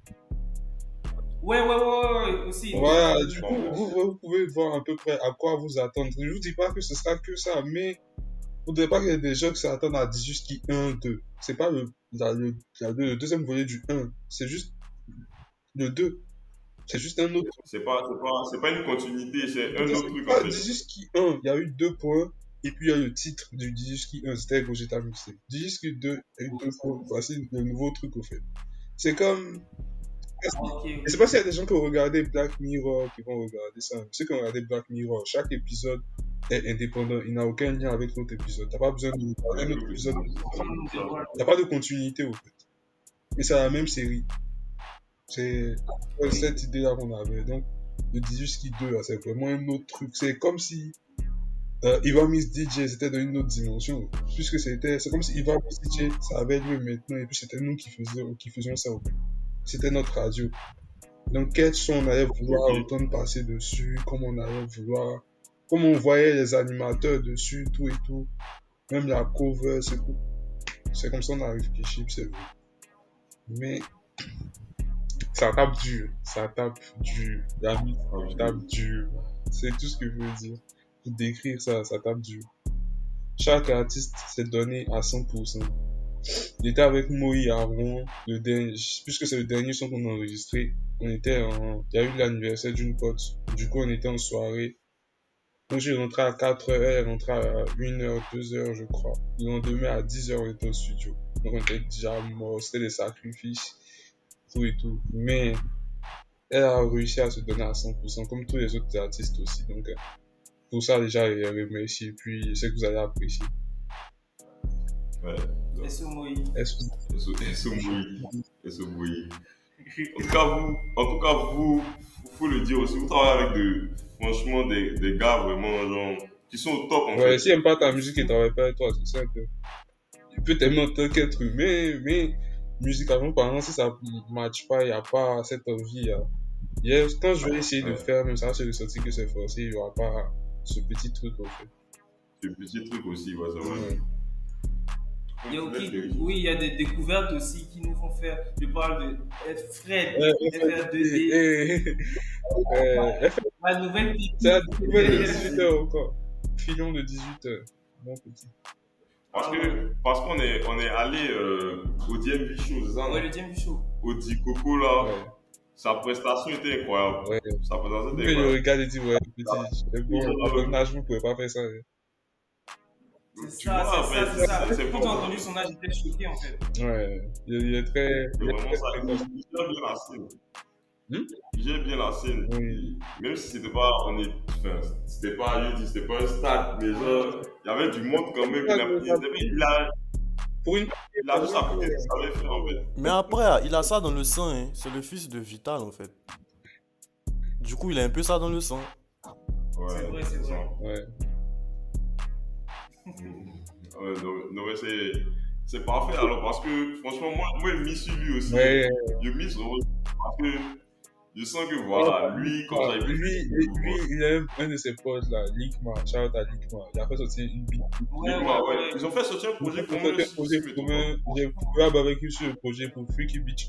Ouais, aussi. Voilà, du coup, vous pouvez voir à peu près à quoi vous attendre. Je vous dis pas que ce sera que ça, mais vous ne devez pas qu'il y ait des gens qui s'attendent à 18 1, 2. C'est pas le deuxième volet du 1, c'est juste le 2. C'est juste un autre. C'est pas une continuité, c'est un autre truc. C'est pas 18 1, il y a eu 2 points. Et puis il y a le titre du Digiski 1, c'était Gogeta Mixtape. Digiski 2 et 2 points, voici le nouveau truc au fait. C'est comme Ok, Je sais pas s'il y a des gens qui ont regardé Black Mirror qui vont regarder ça. Ceux qui ont regardé Black Mirror, chaque épisode est indépendant. Il n'a aucun lien avec l'autre épisode. T'as pas besoin de regarder un autre épisode. T'as pas de continuité, au fait. Mais c'est la même série. C'est cette idée-là qu'on avait. Donc, le 18 Ski 2, là, c'est vraiment un autre truc. C'est comme si Ivan Miss DJ, c'était dans une autre dimension. Puisque c'est comme si Ivan Miss DJ, ça avait lieu maintenant, et puis c'était nous qui faisions ça, au fait. C'était notre radio. Donc, quel son on allait vouloir entendre passer dessus, comment on voyait les animateurs dessus, tout et tout. Même la cover, c'est tout. C'est comme ça qu'on a réfléchi, c'est vrai. Mais, ça tape dur. La musique tape dur. C'est tout ce que je veux dire. Pour décrire ça, ça tape dur. Chaque artiste s'est donné à 100%. Il était avec Moï Aron, puisque c'est le dernier son qu'on a enregistré. Il y a eu l'anniversaire d'une pote. Du coup, on était en soirée. Donc, j'ai rentré à 4h, elle est rentrée à 1h, 2h, je crois. Le lendemain, à 10h, on était au studio. Donc, on était déjà mort. C'était des sacrifices. Tout et tout. Mais, elle a réussi à se donner à 100%, comme tous les autres artistes aussi. Donc, pour ça, déjà, je les remercie. Et puis, je sais que vous allez apprécier. Ouais. SOMOI. SOMOI. En tout cas, vous, faut le dire aussi, vous travaillez avec franchement, des gars vraiment, genre, qui sont au top, en fait. Ouais, s'il n'aime pas ta musique et travaille pas avec toi, c'est ça que. Il peut t'aimer en tant qu'être humain, mais musicalement parlant, si ça ne matche pas, il n'y a pas cette envie. Quand je vais essayer de faire, même ça va se ressentir que c'est forcé, il n'y aura pas ce petit truc, en fait. Ce petit truc aussi, ouais, c'est vrai. Ouais. Oui, il y a des découvertes aussi qui nous font faire. Je parle de Fred, FR2D. La nouvelle petite. C'est la nouvelle de 18h encore. Filon de 18h. Mon petit. Parce qu'on est allé au DMV Show, c'est ça? Ouais, le DMV Show. Au Dikoko, là. Ouais. Sa prestation était incroyable. Ouais. Sa prestation était Je incroyable. regarde et dis, ouais, petit. C'est bon, à mon âge, vous ne pouvez pas faire ça. C'est ça. Quand j'ai entendu son âge, j'étais choqué en fait. Ouais, il est très. C'est vraiment ça. Il gère bien la scène. Il gère bien la scène. Oui. Même si c'était pas, c'était pas un stade, mais genre, il y avait du monde quand même. Il a juste appris ce qu'il savait faire en fait. Mais après, il a ça dans le sang, hein. C'est le fils de Vital en fait. Du coup, il a un peu ça dans le sang. Ouais, C'est vrai. Ouais. Ouais, non, mais c'est parfait alors parce que franchement, moi je m'y suis lui aussi. Ouais. Je m'y suis parce que je sens que voilà, lui, quand j'avais vu. Lui, il a un de ses potes là, Likma, shout à Likma. Il a fait sortir une beat. Ouais. Ils ont fait sortir un projet commun. J'ai couvert avec lui sur le projet pour Freaky Beach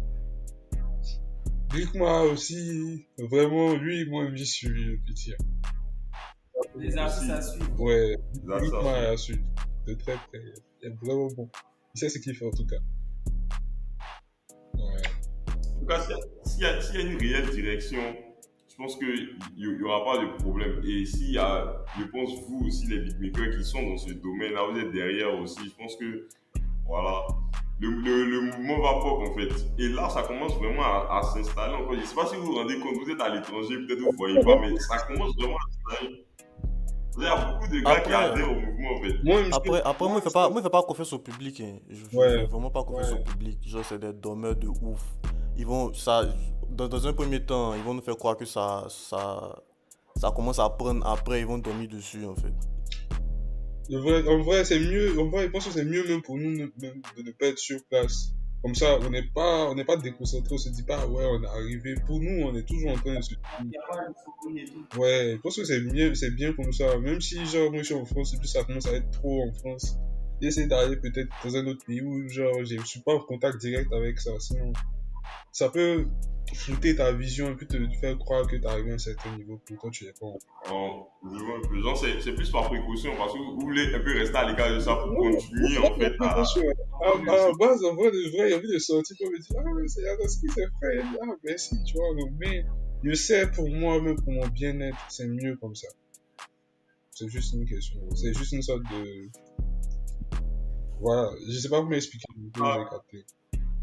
1. Likma aussi, vraiment, lui, moi, j'y suis le petit. Les artistes à suivre. Ouais, Likma est à suivre. De très près. Il est vraiment bon. Il sait ce qu'il fait en tout cas. Ouais. En tout cas, s'il y a une réelle direction, je pense qu'il n'y aura pas de problème. Et s'il y a, je pense, vous aussi, les beatmakers qui sont dans ce domaine-là, vous êtes derrière aussi. Je pense que, voilà, le mouvement va pop en fait. Et là, ça commence vraiment à s'installer encore. Je ne sais pas si vous vous rendez compte, vous êtes à l'étranger, peut-être vous ne voyez pas, mais ça commence vraiment à s'installer. Il y a beaucoup de gars qui adhèrent au mouvement en fait. Après moi, il ne fait pas confiance au public. Hein. Je fais vraiment pas confiance au public. Genre, c'est des dormeurs de ouf. Ils vont, dans un premier temps, ils vont nous faire croire que ça commence à prendre. Après, ils vont dormir dessus en fait. En vrai, c'est mieux. En vrai, je pense que c'est mieux même pour nous de ne pas être sur place. Comme ça, on n'est pas déconcentré, on se dit pas, ouais, on est arrivé. Pour nous, on est toujours en train de se. Ouais, je pense que c'est bien pour nous ça. Même si, genre, moi je suis en France, et puis ça commence à être trop en France. J'essaie d'aller peut-être dans un autre pays où, genre, je suis pas en contact direct avec ça. Sinon, ça peut flouter ta vision et puis te faire croire que tu arrivé à un certain niveau. Pourtant, tu n'es pas Genre, c'est plus par précaution parce que vous voulez un peu rester à l'écart de ça pour continuer en fait à. À la base, en vrai, il y a envie de sortir pour me dire, ah, c'est Yadoski, c'est frère. Ah, merci, tu vois. Mais je sais pour moi, même pour mon bien-être, c'est mieux comme ça. C'est juste une question. C'est juste une sorte de. Voilà, je sais pas comment expliquer.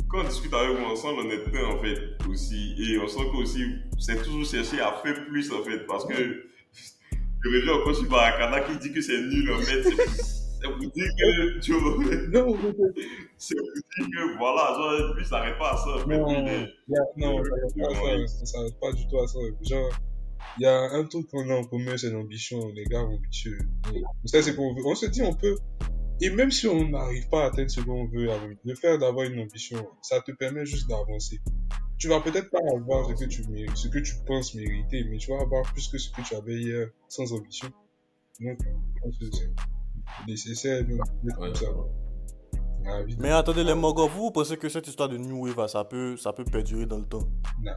quand on discute avec vous, on sent l'honnêteté en fait aussi. Et on sent que aussi, c'est toujours chercher à faire plus en fait. Parce que le réveil encore sur Barakana qui dit que c'est nul en fait. C'est vous dire que, tu vois, Non, c'est vous dire que voilà, genre, lui, ça n'arrête pas à ça. En fait. non, Lui, non, ça s'arrête pas du tout à ça. Genre, il y a un truc qu'on a en commun, c'est l'ambition. Les gars ambitieux. Ça, c'est qu'on veut. On se dit, on peut. Et même si on n'arrive pas à atteindre ce qu'on veut, le fait d'avoir une ambition, ça te permet juste d'avancer. Tu vas peut-être pas avoir ce que tu penses mériter, mais tu vas avoir plus que ce que tu avais hier sans ambition. Donc, je pense que c'est nécessaire d'être comme ça. Dans la vie. Mais attendez, les Mogos, vous pensez que cette histoire de New Wave, là, ça peut perdurer dans le temps? Non.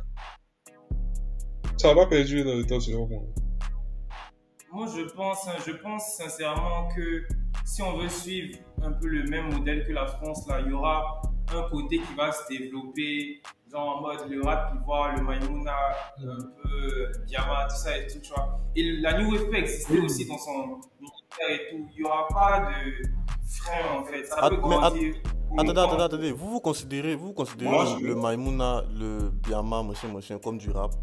Ça va pas perdurer dans le temps, selon moi. Moi, je pense sincèrement que si on veut suivre un peu le même modèle que la France, là, il y aura un côté qui va se développer, genre en mode le rap ivoire, le Maïmouna, un peu Biama, tout ça et tout, tu vois. Et la New Wave peut exister aussi dans son univers et tout. Il n'y aura pas de frein, en fait. Ça peut grandir. Attendez, vous considérez Moi, le Maïmouna, le Biama, machin, comme du rap?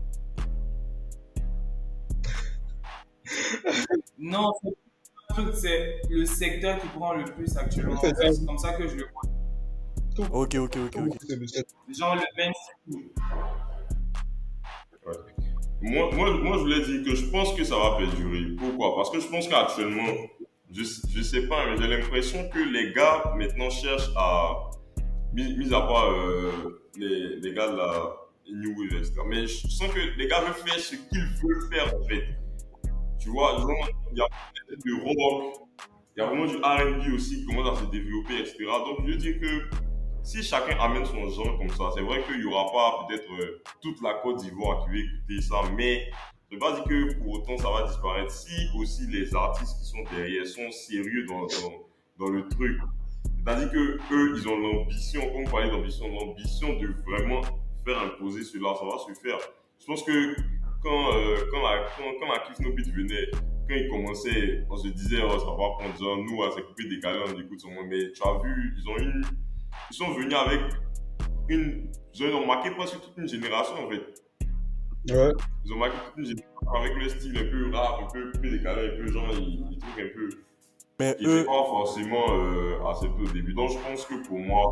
Non, c'est le secteur qui prend le plus actuellement. En fait. C'est comme ça que je le vois. Ok. Genre le mainstream. Ouais. Moi, je voulais dire que je pense que ça va perdurer. Pourquoi? Parce que je pense qu'actuellement, je sais pas, mais j'ai l'impression que les gars maintenant cherchent à, mis à part les gars de la New Wave, etc. Mais je sens que les gars veulent faire ce qu'ils veulent faire en fait. Tu vois, genre, il y a du rock, il y a vraiment du R&B aussi qui commence à se développer, etc. Donc, je veux dire que si chacun amène son genre comme ça, c'est vrai qu'il n'y aura pas peut-être toute la Côte d'Ivoire qui va écouter ça, mais je ne veux pas dire que pour autant ça va disparaître. Si aussi les artistes qui sont derrière sont sérieux dans le truc, c'est-à-dire que eux, ils ont l'ambition, comme on parlait d'ambition, l'ambition de vraiment faire imposer cela, ça va se faire. Je pense que quand la Kiff No Beat venait, quand il commençait, on se disait, oh, ça va prendre genre, nous, à s'écouper des câlins, on écoute son monde. Mais tu as vu, ils sont venus avec ils ont marqué presque toute une génération en fait. Ouais. Ils ont marqué toute une génération avec le style un peu rap, un peu couper des câlins, un peu genre, ils trouvent un peu. Mais Ils n'étaient pas forcément acceptés au début. Donc je pense que pour moi,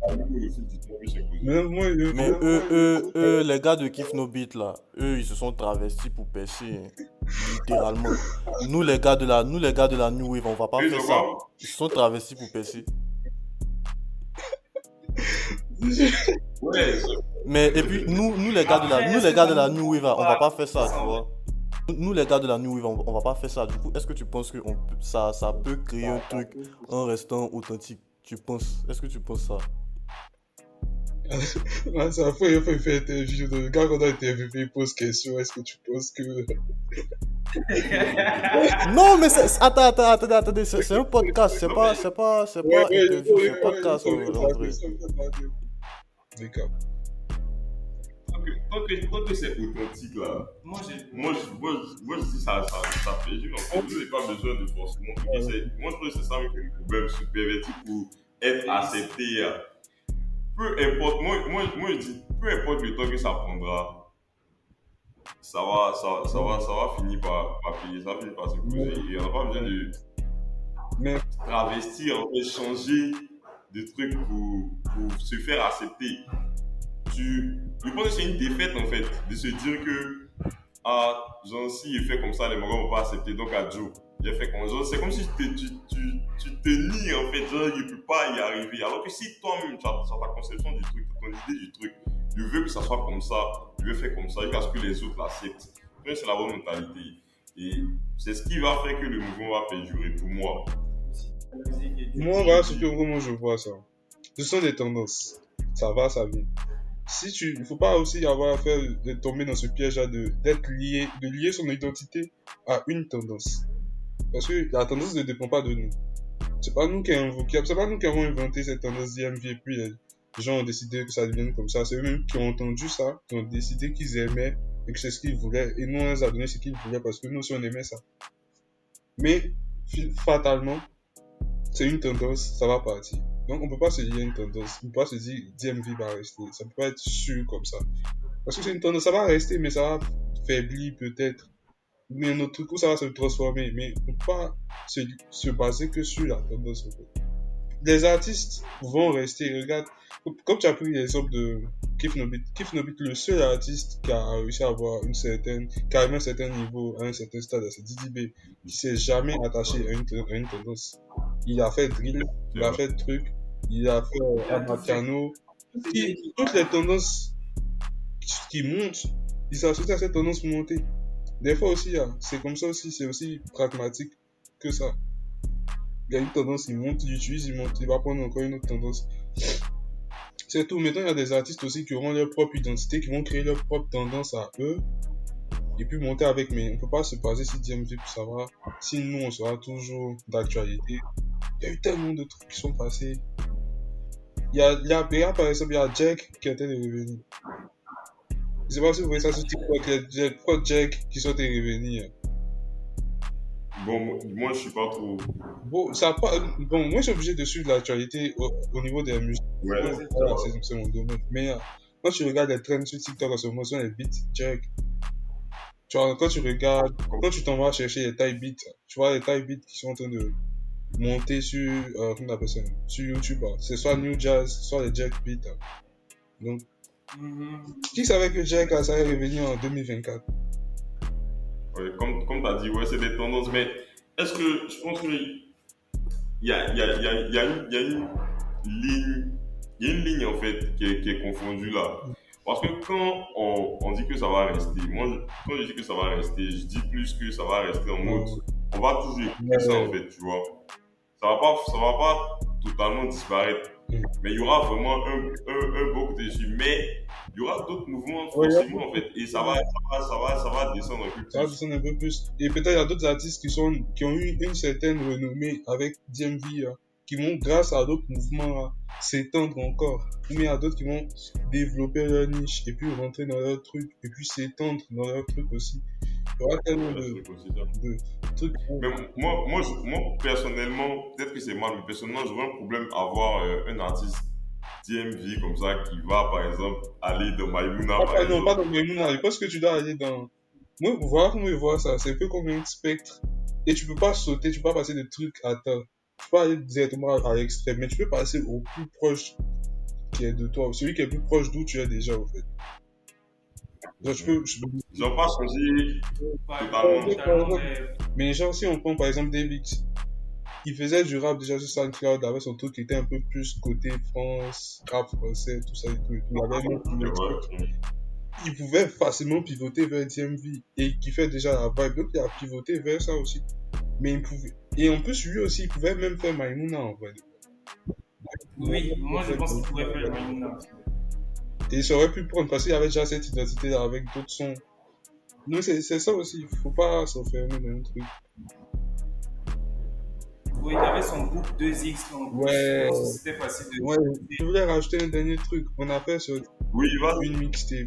eux, les gars de Kiff No Beat là, eux, ils se sont travestis pour percer, hein, littéralement. Nous les gars de la New Wave, on va pas faire ça. Ils se sont travestis pour percer. Ouais. Mais et puis nous les gars de la New Wave, on va pas faire ça, tu vois. Nous les gars de la New Wave, on va pas faire ça. Du coup, est-ce que tu penses que ça peut créer un truc en restant authentique? Est-ce que tu penses ça? C'est la fois il faut faire interview. Le gars qu'on a interviewé, il pose question. Est-ce que tu penses que. Non, mais attendez, c'est un podcast, c'est pas interview, c'est un podcast. D'accord. Tant que c'est authentique là, moi je dis ça perdure. En fait, vous n'avez pas besoin de forcément. Moi je trouve que c'est ça le problème, se pervertir pour être accepté. Peu importe, moi je dis, peu importe le temps que ça prendra, ça va finir par payer, ça va finir par se poser. Et on n'a pas besoin de travestir, en fait, changer de trucs pour se faire accepter. Je pense que c'est une défaite en fait, de se dire que genre si il fait comme ça, les Mogos ne vont pas accepter, donc à Joe. J'ai fait comme ça. C'est comme si tu te nies en fait, genre il ne peut pas y arriver. Alors que si toi-même tu as ta conception du truc, ton idée du truc, tu veux que ça soit comme ça, tu veux faire comme ça, jusqu'à ce que les autres l'acceptent. C'est la bonne mentalité. Et c'est ce qui va faire que le mouvement va perdurer pour moi. Moi, voilà ce que vraiment je vois ça. Ce sont des tendances. Ça va, ça vient. Il ne faut pas aussi avoir affaire de tomber dans ce piège-là de lier son identité à une tendance. Parce que la tendance ne dépend pas de nous. C'est pas nous qui avons inventé cette tendance d'IMV et puis les gens ont décidé que ça devienne comme ça. C'est eux-mêmes qui ont entendu ça, qui ont décidé qu'ils aimaient et que c'est ce qu'ils voulaient. Et nous, on les a donné ce qu'ils voulaient parce que nous aussi, on aimait ça. Mais, fatalement, c'est une tendance, ça va partir. Donc, on peut pas se lier à une tendance. On peut pas se dire DMV va rester. Ça peut pas être sûr comme ça. Parce que c'est une tendance, ça va rester, mais ça va faiblir peut-être. Mais un autre truc où ça va se transformer. Mais on peut pas se baser que sur la tendance, en fait. Les artistes vont rester. Regarde, comme tu as pris l'exemple de Kif Nobit. Kif Nobit, le seul artiste qui a réussi à avoir carrément un certain niveau, à un certain stade, c'est Didi B, qui s'est jamais attaché à une tendance. Il a fait drill, il a fait truc, il a fait Amapiano. Toutes les tendances qui montent, il s'est associé à cette tendance montée. Des fois aussi, c'est comme ça aussi, c'est aussi pragmatique que ça. Il y a une tendance, il monte, il utilise, il monte, il va prendre encore une autre tendance. C'est tout. Maintenant, il y a des artistes aussi qui auront leur propre identité, qui vont créer leur propre tendance à eux, et puis monter avec. Mais on peut pas se baser sur DMV pour savoir si nous, on sera toujours d'actualité. Il y a eu tellement de trucs qui sont passés. Il y a par exemple, il y a Jack qui était de revenir. Je sais pas si vous voyez ça sur TikTok, il y a trois Jack qui sont de revenir. Bon, moi, je suis pas trop. Bon, moi, je suis obligé de suivre l'actualité au niveau des musiques. Ouais, Voilà, c'est mon domaine. Mais quand tu regardes les trends sur TikTok en ce moment, ce sont les beats Jack. Tu vois, quand tu t'en vas chercher les Thai beats, tu vois les Thai beats qui sont en train de monter sur, comment on appelle ça, sur YouTube. C'est soit New Jazz, soit les Jack beats. Donc, qui savait que Jack, ça allait revenir en 2024? Ouais, comme tu as dit, ouais, c'est des tendances, mais est-ce que je pense qu'il y a une ligne en fait qui est confondue là. Parce que quand on dit que ça va rester, quand je dis que ça va rester, je dis plus que ça va rester en mode, on va toujours écouter ça en fait, tu vois. Ça va pas totalement disparaître, mais il y aura vraiment un bloc dessus, mais il y aura d'autres mouvements forcément en fait, et ça va descendre un peu plus. Ça va descendre un peu plus. Et peut-être il y a d'autres artistes qui ont eu une certaine renommée avec DMV, qui vont, grâce à d'autres mouvements, s'étendre encore. Mais il y a d'autres qui vont développer leur niche et puis rentrer dans leur truc et puis s'étendre dans leur truc aussi. Il y aura tellement de trucs. Mais moi, personnellement, peut-être que c'est mal, mais personnellement, j'aurais un problème à voir un artiste DMV comme ça qui va, par exemple, aller dans Maïmouna. Non, pas dans Maïmouna. Je pense que tu dois aller dans. Moi, voilà comment je vois ça. C'est un peu comme un spectre. Et tu peux pas sauter, tu peux pas passer de trucs à temps. Tu peux aller directement à l'extrême, mais tu peux passer au plus proche qui est de toi. Celui qui est plus proche d'où tu es déjà, en fait. Genre, Ils n'ont pas changé totalement. Mais genre, si on prend par exemple David, il faisait du rap déjà sur SoundCloud avec son truc qui était un peu plus côté France, rap français, tout ça et tout. Il avait il pouvait facilement pivoter vers DMV et qui fait déjà la vibe. Donc il a pivoté vers ça aussi. Mais il pouvait. Et en plus, lui aussi, il pouvait même faire Maïmouna en vrai. Oui, moi je pense qu'il pourrait faire Maïmouna. Et il aurait pu prendre parce qu'il avait déjà cette identité avec d'autres sons. Donc c'est ça aussi, faut pas s'enfermer dans un truc. Oui, il avait son groupe 2X, donc ouais, c'était facile de... Ouais, je voulais rajouter un dernier truc. On a fait sur une mixtape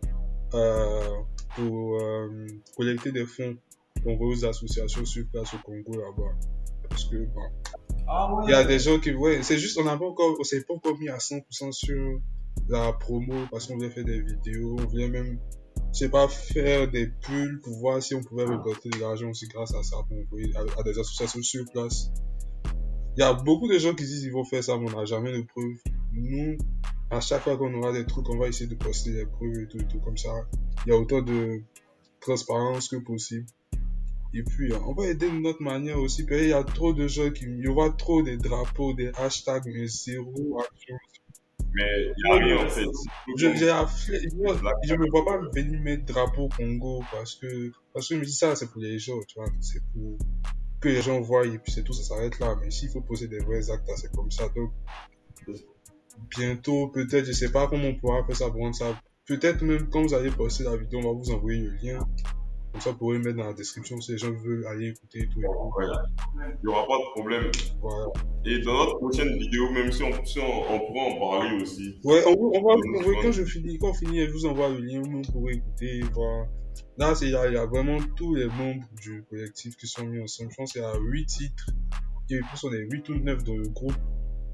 pour collecter des fonds qu'on va aux associations sur place au Congo là-bas. Parce que, il y a des gens qui, c'est juste, on s'est pas encore mis à 100% sur la promo parce qu'on voulait faire des vidéos, on voulait même, je sais pas, faire des pulls pour voir si on pouvait récolter de l'argent aussi grâce à ça pour envoyer à des associations sur place. Il y a beaucoup de gens qui disent qu'ils vont faire ça, mais on n'a jamais de preuves. Nous, à chaque fois qu'on aura des trucs, on va essayer de poster des preuves et tout comme ça. Il y a autant de transparence que possible. Et puis, on va aider de notre manière aussi. Puis, il y a trop de gens il y aura trop de drapeaux, des hashtags, mais zéro action. Mais il n'y a rien en fait. Je me vois pas venir mettre drapeau Congo parce que je me dis ça, c'est pour les gens, tu vois. C'est pour que les gens voient et puis c'est tout, ça s'arrête là. Mais s'il faut poser des vrais actes, c'est comme ça. Donc, bientôt, peut-être, je sais pas comment on pourra faire ça pour rendre ça. Peut-être même quand vous allez poster la vidéo, on va vous envoyer le lien. Comme ça, vous pourrez le mettre dans la description si les gens veulent aller écouter et tout. Voilà. Il n'y aura pas de problème. Voilà. Et dans notre prochaine vidéo, même si on pourra en parler aussi. Ouais, on va quand on finit, je vous envoie le lien où vous pourrez écouter, voir. Là, il y a vraiment tous les membres du collectif qui sont mis ensemble. Je pense qu'il y a 8 titres. Et puis, on est 8 ou 9 dans le groupe.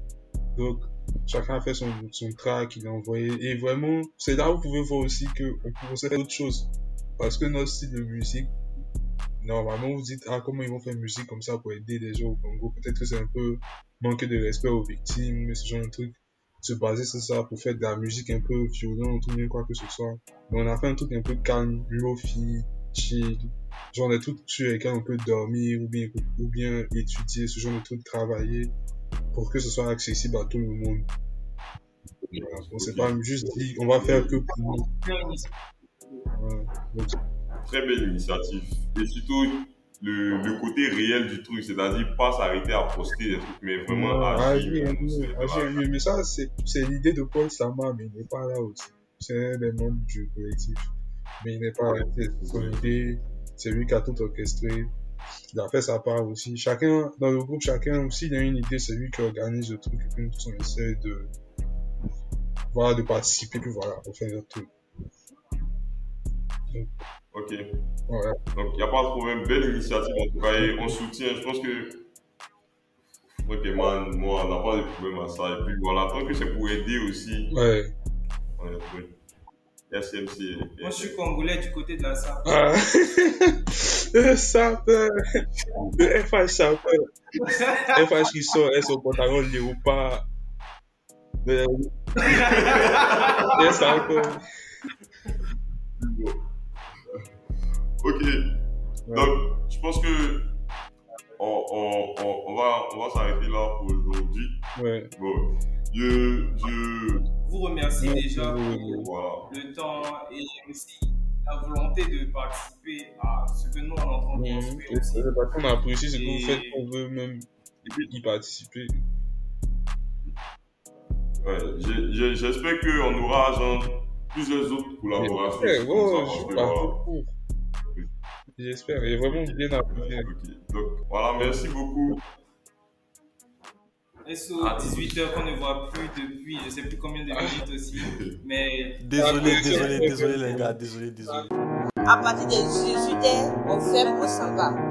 Donc, chacun a fait son track, il a envoyé. Et vraiment, c'est là où vous pouvez voir aussi qu'on peut faire autre chose. Parce que notre style de musique, normalement, vous dites, ah, comment ils vont faire musique comme ça pour aider les gens au Congo? Peut-être que c'est un peu manquer de respect aux victimes, ce genre de truc. Se baser sur ça pour faire de la musique un peu violente ou bien quoi que ce soit. Mais on a fait un truc un peu calme, lofi, chill. Genre des trucs sur lesquels on peut dormir ou bien étudier, ce genre de trucs, travailler pour que ce soit accessible à tout le monde. Voilà. On s'est pas juste dit, on va faire que pour nous. Voilà. Donc, Très belle initiative. Et surtout, le côté réel du truc, c'est-à-dire pas s'arrêter à poster des trucs, mais vraiment agir. agir. Mais ça, c'est l'idée de Paul Sama, mais il n'est pas là aussi. C'est un des membres du collectif. Mais il n'est pas là. C'est son idée. C'est lui qui a tout orchestré. Il a fait sa part aussi. Chacun, dans le groupe, chacun aussi, il a une idée. C'est lui qui organise le truc. Et puis, nous tous, on essaie de participer. Puis voilà, on fait notre truc. Donc, Ok. voilà. Donc, il n'y a pas de problème. Belle initiative en tout cas. Et on soutient. Je pense que. Ok, man, moi, on n'a pas de problème à ça. Et puis voilà, tant que c'est pour aider aussi. Ouais. Oui. SMC. Moi, je suis congolais du côté de la SAP. Ah. Le sapeur. Le FH sapeur. FH qui sort et son pantalon léopard. Le sapeur. Ok. Ouais. Donc, je pense que on va s'arrêter là pour aujourd'hui. Ouais. Bon, Vous remercie déjà oui. pour voilà. le temps et aussi la volonté de participer à ce que nous on est en train de construire aussi. C'est parce qu'on apprécie ce que Et- vous faites, on veut même y participer. Ouais, j'espère qu'on aura genre plusieurs autres collaborations. Ouais, comme ça, je parce suis que, pas voilà. trop pour. J'espère, et vraiment bien apprécié. Ok. Donc voilà, merci beaucoup. SO 18h qu'on ne voit plus depuis je sais plus combien de minutes aussi. Mais Désolé les gars, désolé. À partir des 18h, on ferme, on s'en va.